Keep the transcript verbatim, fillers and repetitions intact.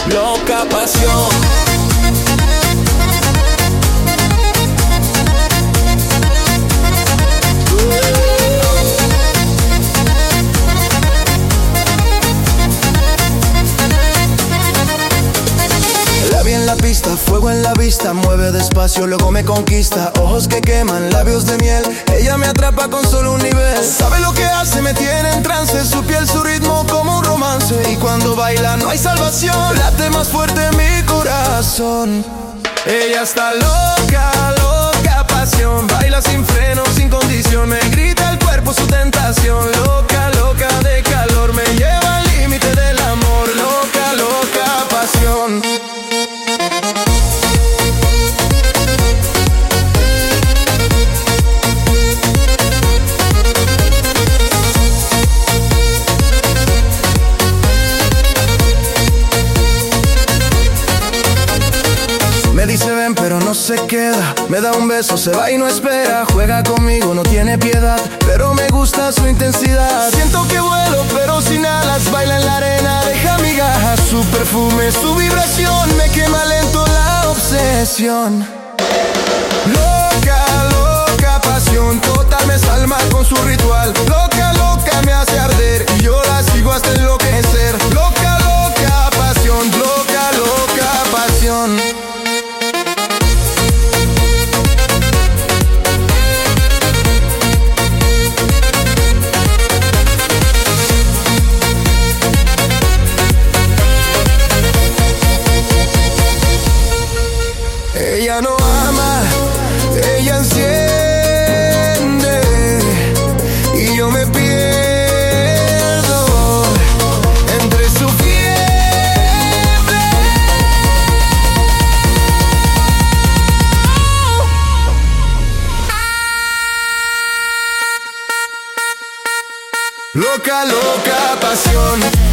loca pasión. La vi en la pista, fuego en la vista, mueve despacio, luego me conquista. Ojos que queman, labios de miel, ella me atrapa con solo un nivel. Sabe lo que hace, me tiene en trance, su piel, su ritmo como un romance. Y cuando baila no hay salvación, late más fuerte mi corazón. Ella está loca, loca pasión, baila sin freno, sin condición, me grita el cuerpo su tentación. Loca, loca de calor, me lleva al límite del amor. Loca, loca pasión. Me dice ven pero no se queda, me da un beso, se va y no espera. Juega conmigo, no tiene piedad, pero me gusta su intensidad. Siento que vuelo pero sin alas, baila en la arena, deja migajas. Su perfume, su vibración, me quema lento la obsesión. Loca, loca pasión, total me salma con su ritual. Loca, loca me hace arder y yo la sigo hasta enloquecer. Loca, loca pasión, loca, loca pasión. Ella no ama, ella enciende y yo me pierdo entre su fiebre. Loca, loca pasión.